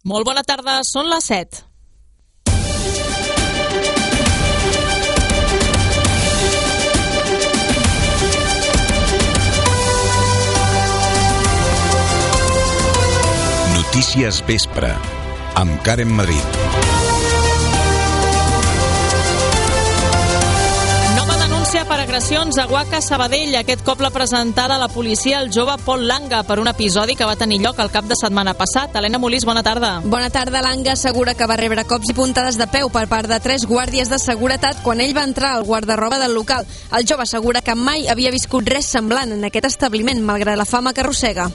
Molt bona tarda, són les 7. Notícies Vespre, amb Karen Madrid. Nova denúncia per agressions a Guaca Sabadell. Aquest cop la presentada a la policia el jove Pol Langa per un episodi que va tenir lloc el cap de setmana passat. Helena Molís, bona tarda. Bona tarda. Langa assegura que va rebre cops i puntades de peu per part de 3 guàrdies de seguretat quan ell va entrar al guarda-roba del local. El jove assegura que mai havia viscut res semblant en aquest establiment, malgrat la fama que arrossega.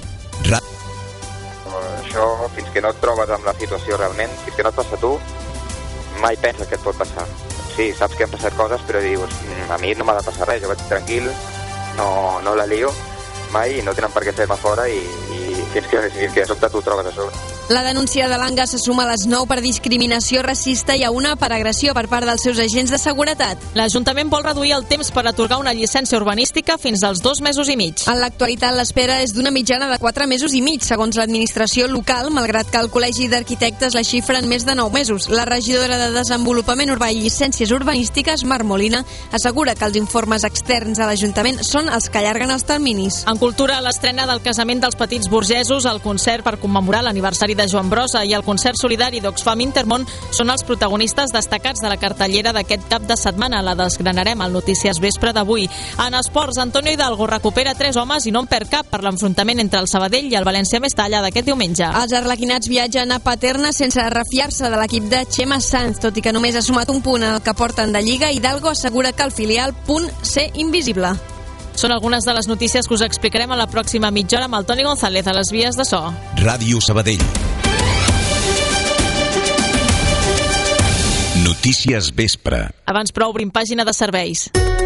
Això, fins que no et trobes amb la situació realment, fins que no et passa a tu, mai penses que et pot passar. Sí, saps que han passat coses, però dius, a mi no m'ha de passar res, jo vaig tranquil, no la lio mai i no tenen per què fer-me fora i fins que de sobte tu trobes a sobre. La denúncia de Langa se suma a les 9 per discriminació racista i a una per agressió per part dels seus agents de seguretat. L'Ajuntament vol reduir el temps per atorgar una llicència urbanística fins als 2 mesos i mig. En l'actualitat l'espera és d'una mitjana de 4 mesos i mig, segons l'administració local, malgrat que el Col·legi d'Arquitectes la xifra en més de 9 mesos. La regidora de Desenvolupament Urbà i Llicències Urbanístiques, Mar Molina, assegura que els informes externs a l'Ajuntament són els que allarguen els terminis. En cultura, l'estrena del Casament dels Petits Burgesos, el concert per commemorar l'aniversari de Joan Brossa i el concert solidari d'Oxfam Intermón són els protagonistes destacats de la cartellera d'aquest cap de setmana. La desgranarem al Notícies Vespre d'avui. En esports, Antonio Hidalgo recupera 3 homes i no en perd cap per l'enfrontament entre el Sabadell i el València Mestalla d'aquest diumenge. Els arlequinats viatgen a Paterna sense refiar-se de l'equip de Chema Sanz, tot i que només ha sumat un punt en el que porten de Lliga. Hidalgo assegura que el filial punt ser invisible. Són algunes de les notícies que us explicarem a la pròxima mitja hora amb el Toni González a les vies de so. Ràdio Sabadell. Notícies Vespre. Abans però obrim pàgina de serveis.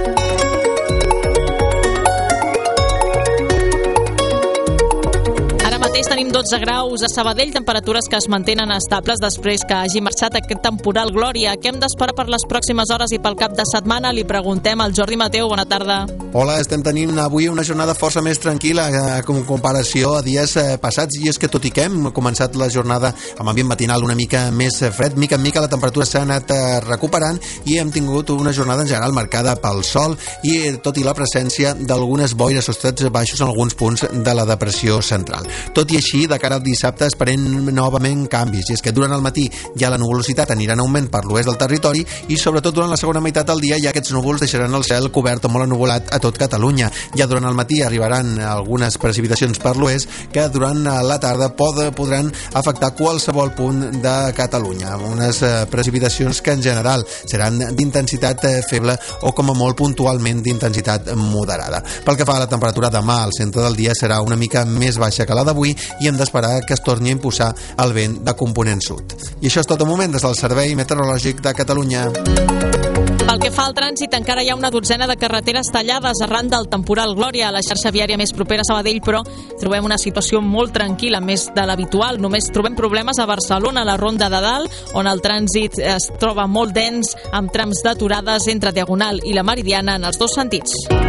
Tenim 12 graus a Sabadell, temperatures que es mantenen estables després que hagi marxat aquest temporal Glòria. Què hem d'esperar per les pròximes hores i pel cap de setmana? Li preguntem al Jordi Mateu. Bona tarda. Hola, estem tenint avui una jornada força més tranquil·la en comparació a dies passats, i és que tot i que hem començat la jornada amb ambient matinal una mica més fred, mica en mica la temperatura s'ha anat recuperant i hem tingut una jornada en general marcada pel sol i tot i la presència d'algunes boires o estrets baixos en alguns punts de la depressió central. Tot i així, de cara al dissabte esperem novament canvis, i és que durant el matí ja la nuvolositat anirà en augment per l'oest del territori i sobretot durant la segona meitat del dia ja aquests núvols deixaran el cel cobert o molt ennuvolat a tot Catalunya. Ja durant el matí arribaran algunes precipitacions per l'oest que durant la tarda podran afectar qualsevol punt de Catalunya. Unes precipitacions que en general seran d'intensitat feble o com a molt puntualment d'intensitat moderada. Pel que fa a la temperatura, demà al centre del dia serà una mica més baixa que la d'avui i hem d'esperar que es torni a imposar el vent de component sud. I això és tot de moment des del Servei Meteorològic de Catalunya. Pel que fa al trànsit, encara hi ha una dotzena de carreteres tallades arran del temporal Glòria. A la xarxa viària més propera a Sabadell, però, trobem una situació molt tranquil·la, més de l'habitual. Només trobem problemes a Barcelona, a la Ronda de Dalt, on el trànsit es troba molt dens, amb trams d'aturades entre Diagonal i la Meridiana en els 2 sentits.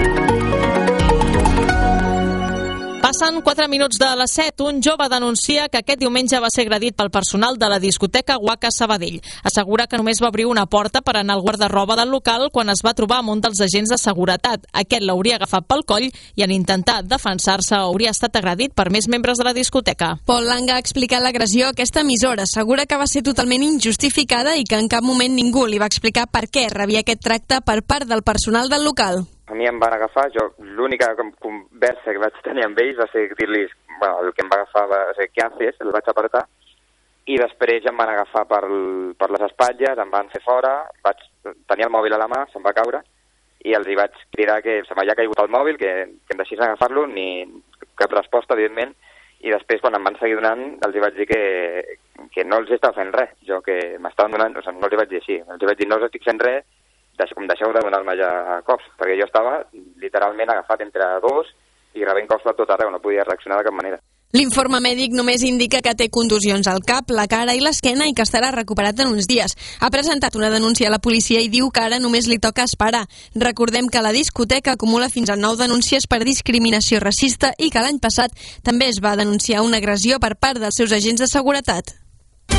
Passen 4 minuts de les 7. Un jove denuncia que aquest diumenge va ser agredit pel personal de la discoteca Guaca Sabadell. Assegura que només va obrir una porta per anar al guarda-roba del local quan es va trobar amb un dels agents de seguretat. Aquest l'hauria agafat pel coll i en intentar defensar-se hauria estat agredit per més membres de la discoteca. Pol Langa ha explicat l'agressió a aquesta emissora. Assegura que va ser totalment injustificada i que en cap moment ningú li va explicar per què rebia aquest tracte per part del personal del local. A mi em van agafar, l'única conversa que vaig tenir amb ells va ser dir-li, el que em va agafar va ser què haces, el vaig apretar, i després em van agafar per les espatlles, em van fer fora, vaig tenir el mòbil a la mà, se'm va caure, i els hi vaig cridar que se m'havia caigut el mòbil, que em deixessin agafar-lo, ni cap resposta, evidentment, i després quan em van seguir donant els hi vaig dir que no els estava fent res, jo que m'estaven donant, no els hi vaig dir així, els hi vaig dir no us estic fent res, deixeu de donar-me ja cops, perquè jo estava literalment agafat entre 2 i rebent cops per tot arreu, no podia reaccionar de cap manera. L'informe mèdic només indica que té contusions al cap, la cara i l'esquena i que estarà recuperat en uns dies. Ha presentat una denúncia a la policia i diu que ara només li toca esperar. Recordem que la discoteca acumula fins a 9 denúncies per discriminació racista i que l'any passat també es va denunciar una agressió per part dels seus agents de seguretat.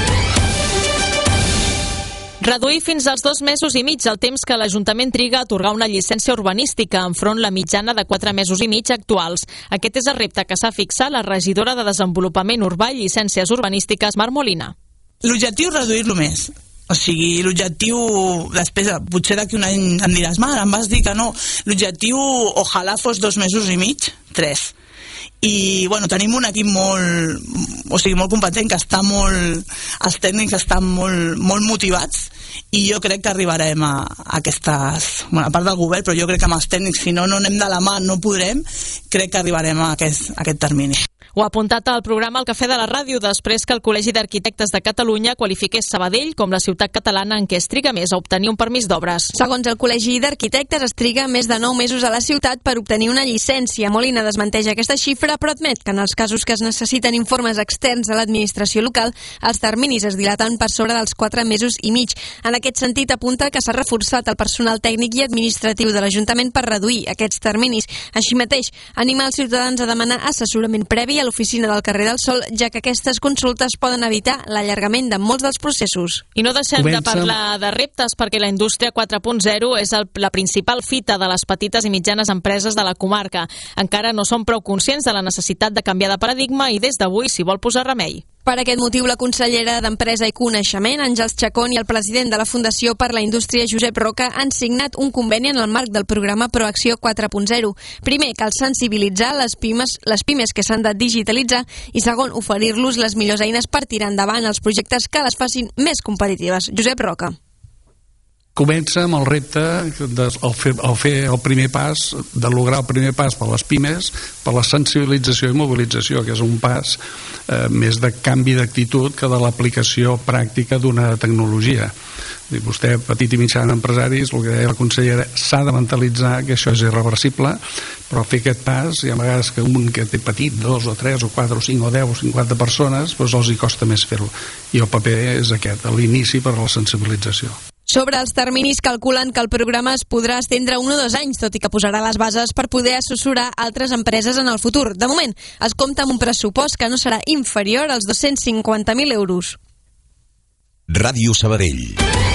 Reduir fins als 2 mesos i mig el temps que l'Ajuntament triga a atorgar una llicència urbanística enfront la mitjana de 4 mesos i mig actuals. Aquest és el repte que s'ha fixat la regidora de Desenvolupament Urbà i Llicències Urbanístiques, Mar Molina. L'objectiu és reduir-lo més. O sigui, l'objectiu, després, potser d'aquí un any em diràs, Mar, em vas dir que no. L'objectiu, ojalà fos 2 mesos i mig, 3. I, bueno, tenim un equip molt competent, que està els tècnics estan molt motivats, i jo crec que arribarem a aquestes, a part del govern, però jo crec que amb els tècnics, si no anem de la mà, no podrem, crec que arribarem a aquest termini. Ho ha apuntat al programa El Cafè de la Ràdio després que el Col·legi d'Arquitectes de Catalunya qualifiqués Sabadell com la ciutat catalana en què es triga més a obtenir un permís d'obres. Segons el Col·legi d'Arquitectes, es triga més de 9 mesos a la ciutat per obtenir una llicència. Molina desmenteix aquesta xifra, però admet que en els casos que es necessiten informes externs a l'administració local, els terminis es dilaten per sobre dels 4 mesos i mig. En aquest sentit, apunta que s'ha reforçat el personal tècnic i administratiu de l'Ajuntament per reduir aquests terminis. Així mateix, anima els ciutadans a demanar assessorament previ a l'oficina del carrer del Sol, ja que aquestes consultes poden evitar l'allargament de molts dels processos. I no deixem de parlar de reptes, perquè la indústria 4.0 és la principal fita de les petites i mitjanes empreses de la comarca. Encara no són prou conscients de la necessitat de canviar de paradigma i des d'avui s'hi vol posar remei. Per aquest motiu, la consellera d'Empresa i Coneixement, Àngels Chacón, i el president de la Fundació per la Indústria, Josep Roca, han signat un conveni en el marc del programa Proacció 4.0. Primer, cal sensibilitzar les pimes que s'han de digitalitzar i segon, oferir-los les millors eines per tirar endavant els projectes que les facin més competitives. Josep Roca. Comença amb el repte de fer el primer pas, de lograr el primer pas per les pimes, per la sensibilització i mobilització, que és un pas més de canvi d'actitud que de l'aplicació pràctica d'una tecnologia. Vostè, petit i mitjà empresaris, el que deia la consellera, s'ha de mentalitzar que això és irreversible, però fer aquest pas, hi ha vegades que un que té petit, 2 o 3 o 4 o 5 o 10 o 50 persones, doncs els hi costa més fer-ho. I el paper és aquest, l'inici per a la sensibilització. Sobre els terminis, calculen que el programa es podrà estendre 1 o 2 anys, tot i que posarà les bases per poder assessorar altres empreses en el futur. De moment, es compta amb un pressupost que no serà inferior als 250.000 euros. Ràdio Sabadell.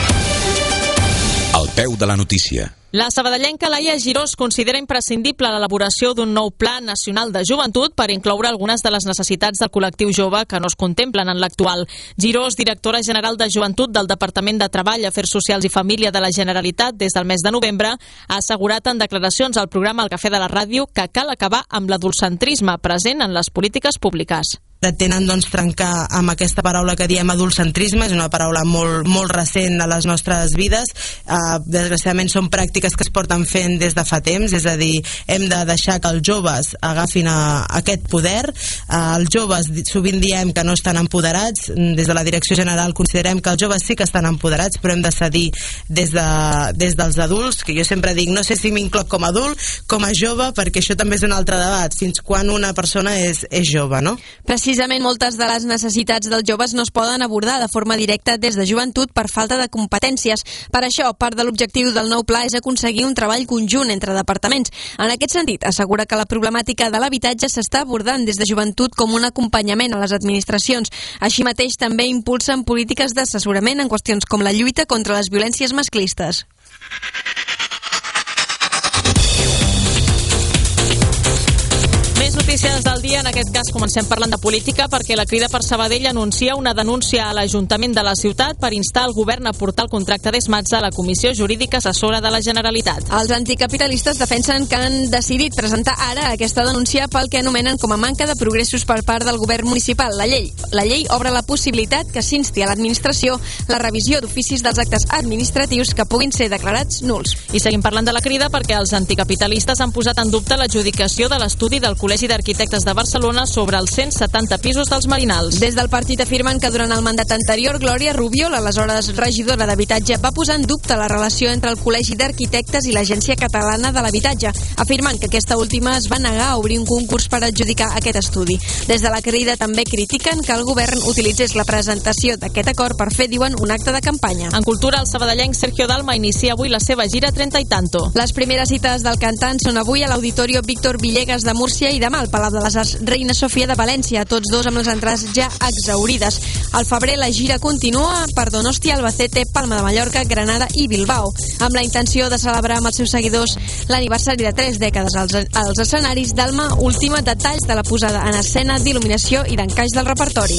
Al peu de la notícia. La sabadellenca Laia Girós considera imprescindible l'elaboració d'un nou Pla Nacional de Joventut per incloure algunes de les necessitats del col·lectiu jove que no es contemplen en l'actual. Girós, directora general de Joventut del Departament de Treball, Afers Socials i Família de la Generalitat des del mes de novembre, ha assegurat en declaracions al programa El Cafè de la Ràdio que cal acabar amb l'adultcentrisme present en les polítiques públiques. Pretenen trencar amb aquesta paraula que diem adultcentrisme, és una paraula molt recent a les nostres vides. Desgraciadament són pràctiques que es porten fent des de fa temps, és a dir, hem de deixar que els joves agafin aquest poder. Els joves sovint diem que no estan empoderats, des de la Direcció General considerem que els joves sí que estan empoderats, però hem de cedir des dels adults, que jo sempre dic, no sé si m'incloc com a adult, com a jove, perquè això també és un altre debat, fins quan una persona és jove, no? Precisament moltes de les necessitats dels joves no es poden abordar de forma directa des de joventut per falta de competències. Per això, part de l'objectiu del nou pla és aconseguir un treball conjunt entre departaments. En aquest sentit, assegura que la problemàtica de l'habitatge s'està abordant des de joventut com un acompanyament a les administracions. Així mateix, també impulsen polítiques d'assessorament en qüestions com la lluita contra les violències masclistes. Notícies del dia, en aquest cas comencem parlant de política perquè la Crida per Sabadell anuncia una denúncia a l'Ajuntament de la ciutat per instar el govern a portar el contracte d'ESMATSA a la Comissió Jurídica Assessora de la Generalitat. Els anticapitalistes defensen que han decidit presentar ara aquesta denúncia pel que anomenen com a manca de progressos per part del govern municipal. La llei obre la possibilitat que s'insti a l'administració la revisió d'oficis dels actes administratius que puguin ser declarats nuls. I seguim parlant de la Crida perquè els anticapitalistes han posat en dubte l'adjudicació de l'estudi del Col·legi d'Arquitectes de Barcelona sobre els 170 pisos dels Marinals. Des del partit afirmen que durant el mandat anterior, Glòria Rubio, l'aleshores regidora d'Habitatge, va posar en dubte la relació entre el Col·legi d'Arquitectes i l'Agència Catalana de l'Habitatge, afirmant que aquesta última es va negar a obrir un concurs per adjudicar aquest estudi. Des de la Crida també critiquen que el govern utilitzés la presentació d'aquest acord per fer, diuen, un acte de campanya. En cultura, el sabadellenc Sergio Dalma inicia avui la seva gira 30 i tanto. Les primeres cites del cantant són avui a l'Auditorio Víctor Villegas de Múrcia i demà al Palau Palau de les Arts Reina Sofia de València, tots dos amb les entrades ja exhaurides. Al febrer la gira continua per Donostia, Albacete, Palma de Mallorca, Granada i Bilbao, amb la intenció de celebrar amb els seus seguidors l'aniversari de 3 dècades als escenaris. Dalma última detalls de la posada en escena, d'il·luminació i d'encaix del repertori.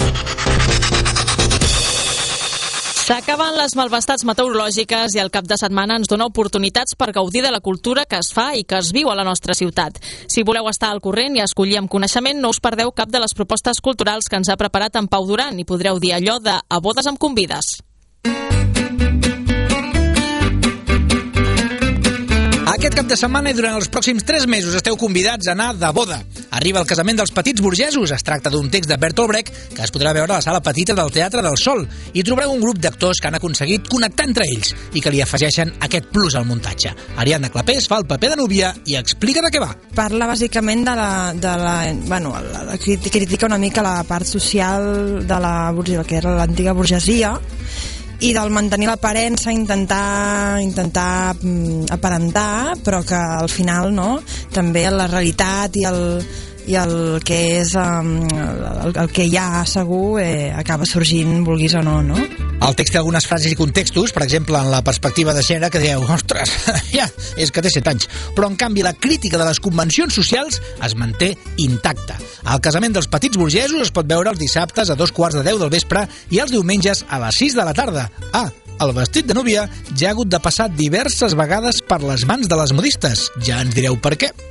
S'acaben les malvestats meteorològiques i el cap de setmana ens dona oportunitats per gaudir de la cultura que es fa i que es viu a la nostra ciutat. Si voleu estar al corrent i escollir amb coneixement, no us perdeu cap de les propostes culturals que ens ha preparat en Pau Duran i podreu dir allò de "A bodes em convides". Aquest cap de setmana i durant els pròxims 3 mesos esteu convidats a anar de boda. Arriba el casament dels petits burgesos. Es tracta d'un text de Bertolt Brecht que es podrà veure a la sala petita del Teatre del Sol, i trobareu un grup d'actors que han aconseguit connectar entre ells i que li afegeixen aquest plus al muntatge. Ariadna Clapés fa el paper de núvia i explica de què va. Parla bàsicament critica una mica la part social de la burgesia, que era l'antiga burgesia, i del mantenir l'aparença, intentar aparentar, però que al final, no, també la realitat i el que és el que hi ha segur acaba sorgint, vulguis o no, no? El text té algunes frases i contextos, per exemple, en la perspectiva de gènere, que dieu, ostres, ja, és que té 7 anys. Però, en canvi, la crítica de les convencions socials es manté intacta. El casament dels petits burgesos es pot veure els dissabtes a 9:15 del vespre i els diumenges a les 6 de la tarda. El vestit de núvia ja ha hagut de passar diverses vegades per les mans de les modistes. Ja ens direu per què.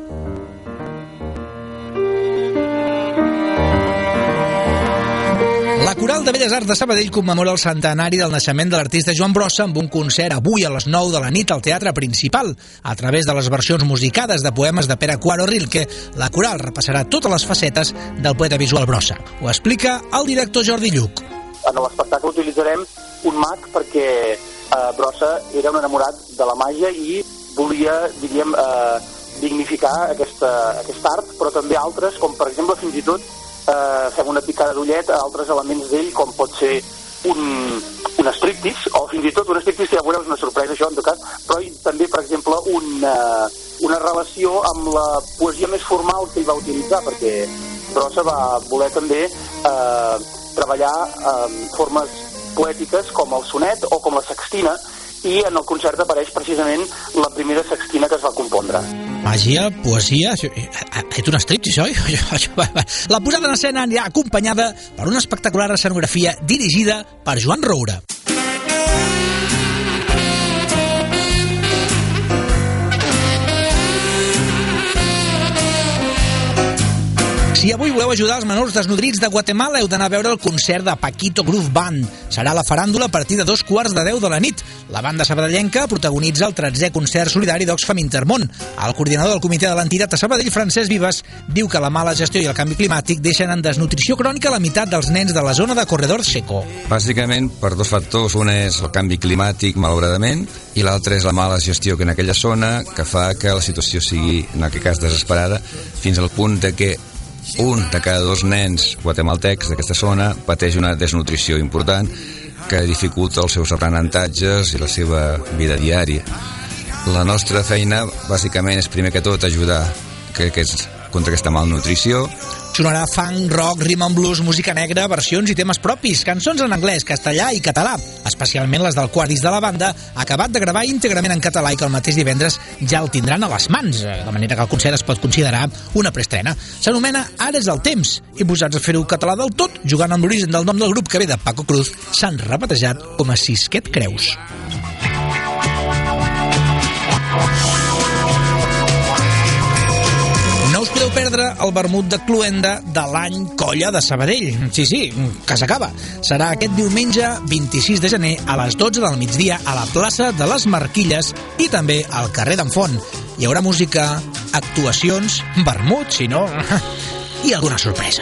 La Coral de Belles Arts de Sabadell commemora el centenari del naixement de l'artista Joan Brossa amb un concert avui a les 9 de la nit al Teatre Principal. A través de les versions musicades de poemes de Pere Quaro Rilke, la Coral repassarà totes les facetes del poeta visual Brossa. Ho explica el director Jordi Lluc. En l'espectacle utilitzarem un mag perquè Brossa era un enamorat de la màgia i volia, diríem, dignificar aquest art, però també altres, com per exemple fins i tot fem una picada d'ullet a altres elements d'ell, com pot ser un striptease, o fins i tot un striptease que ja veureu, és una sorpresa això en tot cas, però també, per exemple, una relació amb la poesia més formal que ell va utilitzar, perquè Brossa va voler també treballar formes poètiques com el sonet o com la sextina, i en el concert apareix precisament la primera sextina que es va compondre. Màgia, poesia, és un striptease, oi? La posada en escena anirà acompanyada per una espectacular escenografia dirigida per Joan Roura. Si avui voleu ajudar els menors desnodrits de Guatemala, heu d'anar a veure el concert de Paquito Groove Band. Serà la faràndula a partir de 9:15 de la nit. La banda sabadellenca protagonitza el 13è concert solidari d'Oxfam Intermón. El coordinador del comitè de l'entitat a Sabadell, Francesc Vives, diu que la mala gestió i el canvi climàtic deixen en desnutrició crònica la meitat dels nens de la zona de Corredor Seco. Bàsicament per 2 factors. Un és el canvi climàtic, malauradament, i l'altre és la mala gestió que en aquella zona, que fa que la situació sigui, en aquest cas, desesperada, fins al punt de que un de cada 2 nens guatemaltecs d'aquesta zona pateix una desnutrició important que dificulta els seus aprenentatges i la seva vida diària. La nostra feina, bàsicament, és primer que tot ajudar contra aquesta malnutrició. Sonarà funk, rock, rhythm and blues, música negra, versions i temes propis, cançons en anglès, castellà i català, especialment les del quart disc de la banda, acabat de gravar íntegrament en català i que el mateix divendres ja el tindran a les mans, de manera que el concert es pot considerar una preestrena. S'anomena Ara és el temps, i posats a fer-ho català del tot, jugant amb l'origen del nom del grup que ve de Paco Cruz, s'han rebatejat com a Sisquet Creus. No us podeu perdre el vermut de Cluenda de l'any Colla de Sabadell. Sí, que s'acaba. Serà aquest diumenge 26 de gener a les 12 del migdia a la plaça de les Marquilles i també al carrer d'en Font. Hi haurà música, actuacions, vermut, si no, i alguna sorpresa.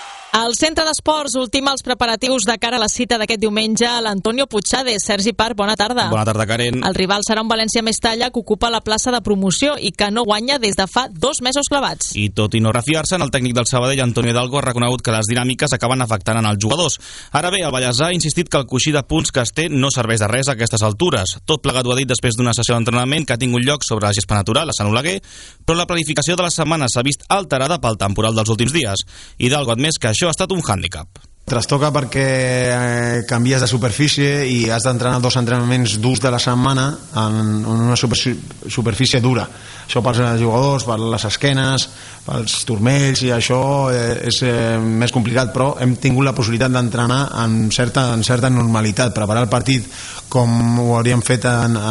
Al centre d'esports ultima els preparatius de cara a la cita d'aquest diumenge a l'Antonio Puigade. Sergi Parc, bona tarda. Bona tarda, Karen. El rival serà un València Mestalla que ocupa la plaça de promoció i que no guanya des de fa 2 mesos clavats. I tot i no refiar-se'n, el tècnic del Sabadell, Antonio Hidalgo, ha reconegut que les dinàmiques acaben afectant en els jugadors. Ara bé, el Vallèsà ha insistit que el coixí de punts que es té no serveix de res a aquestes altures. Tot plegat ho ha dit després d'una sessió d'entrenament que ha tingut lloc sobre la gespa natural a Sant Oleguer, però la planificació de la setmana s'ha vist alterada pel temporal dels últims dies. Hidalgo ha admès que això ha estat un hàndicap. Trastoca perquè canvies de superfície i has d'entrenar 2 entrenaments durs de la setmana en una superfície dura. Això pels jugadors, per les esquenes, pels turmells, i això és més complicat, però hem tingut la possibilitat d'entrenar en certa normalitat, preparar el partit com ho hauríem fet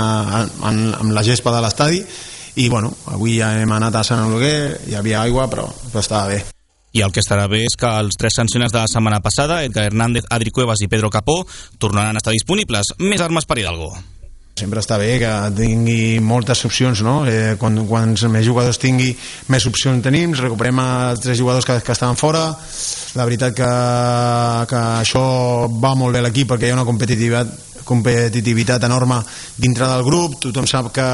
amb la gespa de l'estadi, i bueno, avui ja hem anat a Sant Oleguer, hi havia aigua, però estava bé. I el que estarà bé és que els 3 sancionats de la setmana passada, Edgar Hernández, Adri Cuevas i Pedro Capó, tornaran a estar disponibles. Més armes per Hidalgo. Sempre està bé que tingui moltes opcions, no? Quants més jugadors tingui, més opcions tenim. Recuperem els 3 jugadors que estaven fora. La veritat que això va molt bé a l'equip perquè hi ha una competitivitat enorme dintre del grup. Tothom sap que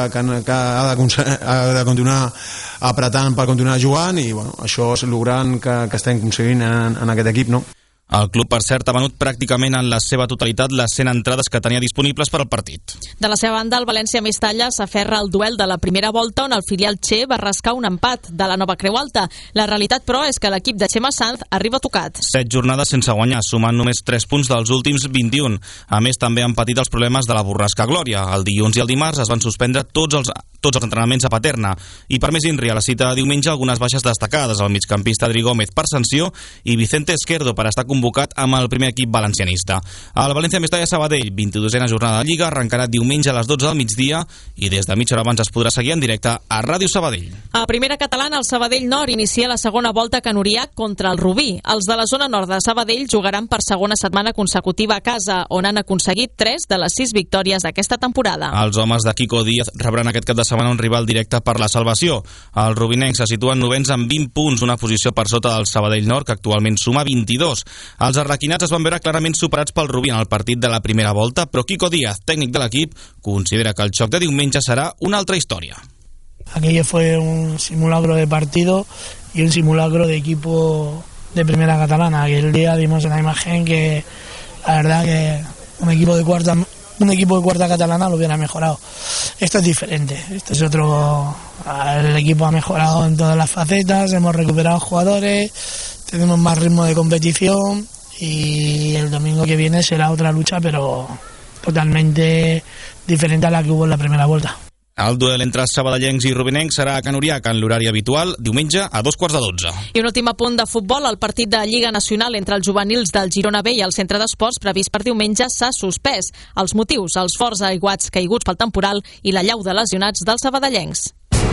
ha de continuar apretant per continuar jugant, i bueno, això és el gran que estem aconseguint en aquest equip, no? El club, per cert, ha venut pràcticament en la seva totalitat les 100 entrades que tenia disponibles per al partit. De la seva banda, el València Mestalla s'aferra al duel de la primera volta on el filial Che va rascar un empat de la Nova Creu Alta. La realitat, però, és que l'equip de Chema Sanz arriba tocat. 7 jornades sense guanyar, sumant només 3 punts dels últims 21. A més, també han patit els problemes de la borrasca Glòria. El dilluns i el dimarts es van suspendre tots els entrenaments a Paterna. I per més inri, a la cita de diumenge, algunes baixes destacades. El migcampista Adri Gómez per sanció i Vicente Esquerdo per estar convocat amb el primer equip valencianista. El València Mestalla Sabadell, 22a jornada de Lliga, arrencarà diumenge a les 12 del migdia i des de mitja hora abans es podrà seguir en directe a Ràdio Sabadell. A primera catalana, el Sabadell Nord inicia la segona volta canurià contra el Rubí. Els de la zona nord de Sabadell jugaran per segona setmana consecutiva a casa, on han aconseguit 3 de les 6 victòries d'aquesta temporada. Els homes de Quico Díaz rebran aquest cap de setmana un rival directe per la salvació. Els rubinencs se situen novens amb 20 punts, una posició per sota del Sabadell Nord, que actualment suma 22. Els arlequinats es van veure clarament superats pel Rubí en el partit de la primera volta, però Quico Díaz, tècnic de l'equip, considera que el xoc de diumenge serà una altra història. Aquello fue un simulacro de partido y un simulacro de equipo de primera catalana. Aquel día dimos una imagen que la verdad que un equipo de cuarta catalana lo hubiera mejorado. Esto es diferente, esto es otro. El equipo ha mejorado en todas las facetas, hemos recuperado jugadores, tenemos más ritmo de competición y el domingo que viene será otra lucha, pero totalmente diferente a la que hubo en la primera vuelta. El duel entre sabadellencs i rubinencs serà a Can Uriac en l'horari habitual, diumenge a 2:15. I un últim apunt de futbol, el partit de Lliga Nacional entre els juvenils del Girona B i el centre d'esports previst per diumenge s'ha suspès. Els motius, els forts aiguats caiguts pel temporal i la llau de lesionats dels sabadellencs.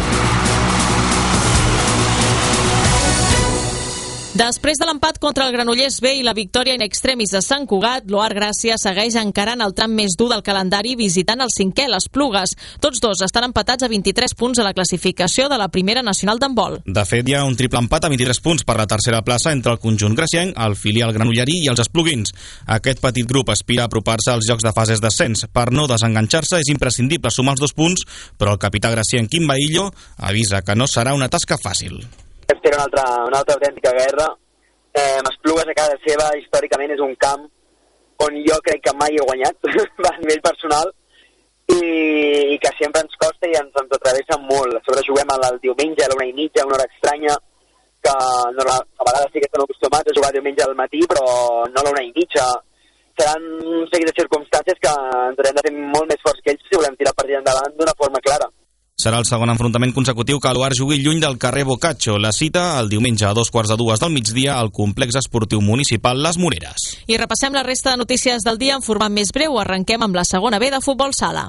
Després de l'empat contra el Granollers B i la victòria in extremis de Sant Cugat, l'Oar Gràcia segueix encarant el tram més dur del calendari visitant el 5è, les Plugues. Tots dos estan empatats a 23 punts a la classificació de la primera nacional d'handbol. De fet, hi ha un triple empat a 23 punts per la tercera plaça entre el conjunt gracienc, el filial granollerí i els espluguins. Aquest petit grup aspira a apropar-se als jocs de fases d'ascens. Per no desenganxar-se és imprescindible sumar els 2 punts, però el capità gracienc Quim Baillo avisa que no serà una tasca fàcil. Era una altra autèntica guerra. Esplugues a casa seva històricament és un camp on jo crec que mai he guanyat a nivell personal i que sempre ens costa i ens atravessa molt. A sobre juguem el diumenge a la 1:30, una hora estranya que a vegades sí que estan acostumats a jugar diumenge al matí, però no a la 1:30. Seran un seguit de circumstàncies que ens haurem de fer molt més forts que ells si volem tirar el partit endavant d'una forma clara. Serà el segon enfrontament consecutiu que l'Oar jugui lluny del carrer Boccaccio. La cita el diumenge a 2:15 del migdia al complex esportiu municipal Les Moreres. I repassem la resta de notícies del dia en format més breu. Arrenquem amb la segona B de futbol sala.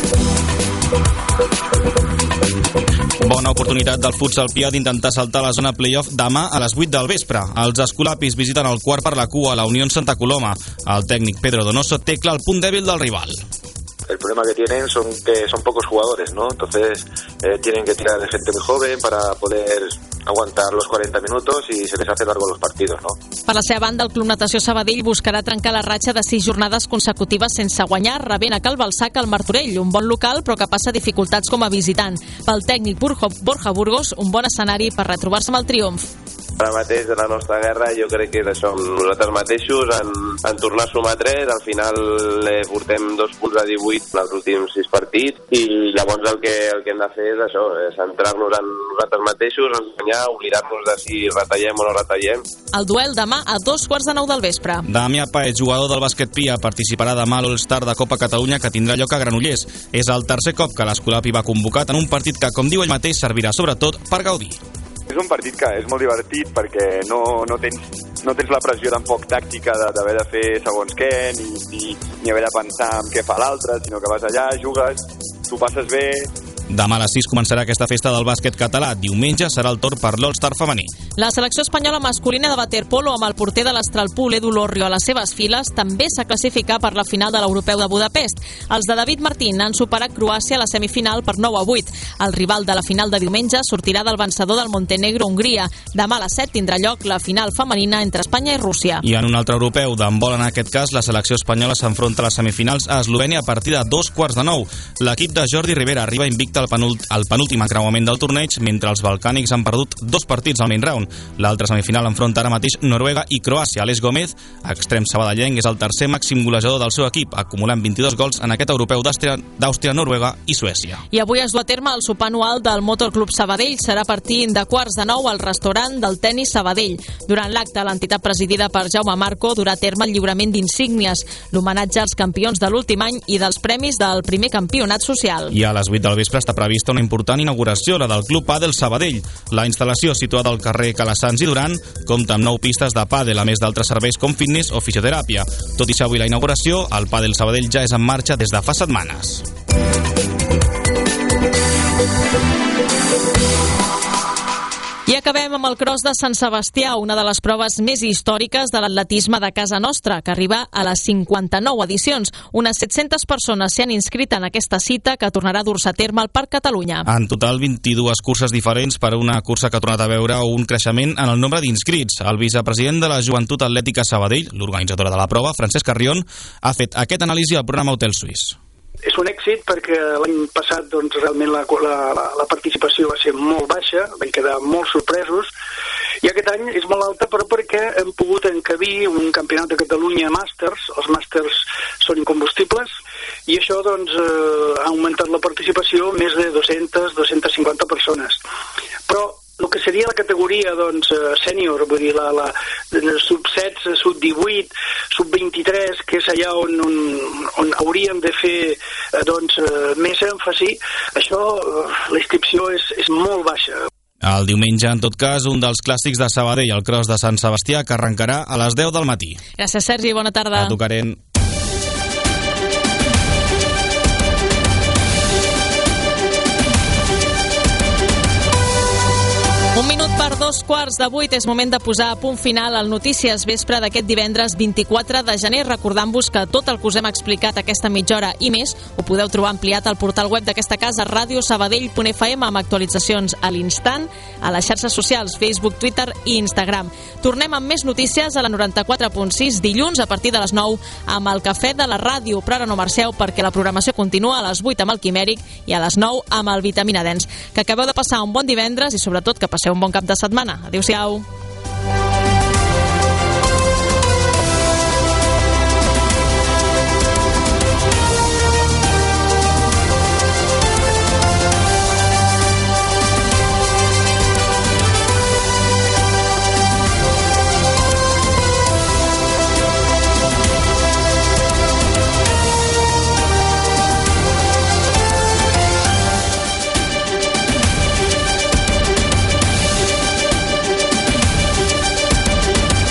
Bona oportunitat del futsal Pià d'intentar saltar la zona playoff demà a les 8 del vespre. Els escolapis visiten el quart per la cua a la Unió Santa Coloma. El tècnic Pedro Donoso té clar el punt dèbil del rival. el problema que tienen son que son pocos jugadores, ¿no? Entonces tienen que tirar de gente muy joven para poder aguantar los 40 minutos y se les hace largo los partidos, ¿no? Per la seva banda, el Club Natació Sabadell buscarà trencar la ratxa de 6 jornades consecutives sense guanyar, rebent a Cal Balsac al Martorell, un bon local però que passa dificultats com a visitant. Pel tècnic Borja Burgos, un bon escenari per retrobar-se amb el triomf. Ara mateix de la nostra guerra jo crec que som nosaltres mateixos en tornar a sumar 3, al final portem 2 punts a 18 en els últims 6 partits i llavors el que hem de fer és això, centrar-nos en nosaltres mateixos, ensenyar, oblidar-nos de si retallem o no retallem. El duel demà a 2:15 del vespre. Damià Paez, jugador del bàsquet Pia, participarà demà a l'All-Star de Copa Catalunya que tindrà lloc a Granollers. És el tercer cop que l'Escolapi va convocat en un partit que, com diu ell mateix, servirà sobretot per gaudir. És un partit que és molt divertit perquè no tens la pressió tampoc tàctica d'haver de fer segons què ni haver de pensar en què fa l'altre, sinó que vas allà, jugues, t'ho passes bé. Demà a les 6 començarà aquesta festa del bàsquet català. Diumenge serà el torn per l'All-Star femení. La selecció espanyola masculina de waterpolo amb el porter de l'Astralpool, Edu Lorrio, a les seves files, també s'ha classificat per la final de l'Europeu de Budapest. Els de David Martín han superat Croàcia a la semifinal per 9-8. El rival de la final de diumenge sortirà del vencedor del Montenegro-Hongria. Demà a les 7 tindrà lloc la final femenina entre Espanya i Rússia. I en un altre europeu d'handbol, en aquest cas, la selecció espanyola s'enfronta a les semifinals a Eslovènia a partir de 9:15. L'equip de Jordi Rivera arriba invicte al penúltim encreuament del torneig, mentre els balcànics han perdut 2 partits al main round. L'altra semifinal enfronta ara mateix Noruega i Croàcia. Alex Gómez, extrem sabadellenc, és el tercer màxim golejador del seu equip, acumulant 22 gols en aquest europeu d'Àustria, Noruega i Suècia. I avui es du a terme el sopar anual del Motor Club Sabadell. Serà a partir de 8:45 al restaurant del Tenis Sabadell. Durant l'acte, l'entitat presidida per Jaume Marco durà a terme el lliurament d'insígnies, l'homenatge als campions de l'últim any i dels premis del primer campionat social. I a les 8 del vespre està prevista una important inauguració, la del Club Pàdel Sabadell. La instal·lació, situada al carrer Calassans i Duran, compta amb 9 pistes de pàdel, a més d'altres serveis com fitness o fisioteràpia. Tot i ser avui la inauguració, el Pàdel Sabadell ja és en marxa des de fa setmanes. I acabem amb el Cross de Sant Sebastià, una de les proves més històriques de l'atletisme de casa nostra, que arriba a les 59 edicions. Unes 700 persones s'hi han inscrit en aquesta cita que tornarà a dur-se a terme al Parc Catalunya. En total, 22 curses diferents per a una cursa que ha tornat a veure un creixement en el nombre d'inscrits. El vicepresident de la Joventut Atlètica Sabadell, l'organitzadora de la prova, Francesc Carrion, ha fet aquest anàlisi al programa Hotel Suís. És un èxit perquè l'any passat doncs, realment la participació va ser molt baixa, vam quedar molt sorpresos, i aquest any és molt alta però perquè hem pogut encabir un campionat de Catalunya màsters. Els màsters són incombustibles i això doncs, ha augmentat la participació més de 200-250 persones. Però el que seria la categoria doncs, sènior, vull dir, la sub-16, sub-18, sub-23, que és allà on hauríem de fer doncs, més èmfasi, això, la inscripció és molt baixa. El diumenge, en tot cas, un dels clàssics de Sabadell, el Cross de Sant Sebastià, que arrencarà a les 10 del matí. Gràcies, Sergi, bona tarda. A tu, Karen. Un minut per 2:15 és moment de posar a punt final al Notícies Vespre d'aquest divendres 24 de gener, recordant-vos que tot el que us hem explicat aquesta mitja hora i més ho podeu trobar ampliat al portal web d'aquesta casa, radiosabadell.fm, amb actualitzacions a l'instant a les xarxes socials, Facebook, Twitter i Instagram. Tornem amb més notícies a la 94.6 dilluns a partir de les 9 amb el Cafè de la Ràdio, però ara no marxeu perquè la programació continua a les 8 amb el Quimèric i a les 9 amb el Vitamina Dens. Que acabeu de passar un bon divendres i sobretot que passeu un bon cap de setmana. Adéu-siau.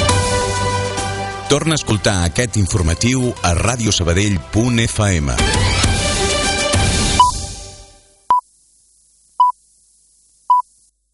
Torna a escoltar aquest informatiu a radiosabadell.fm.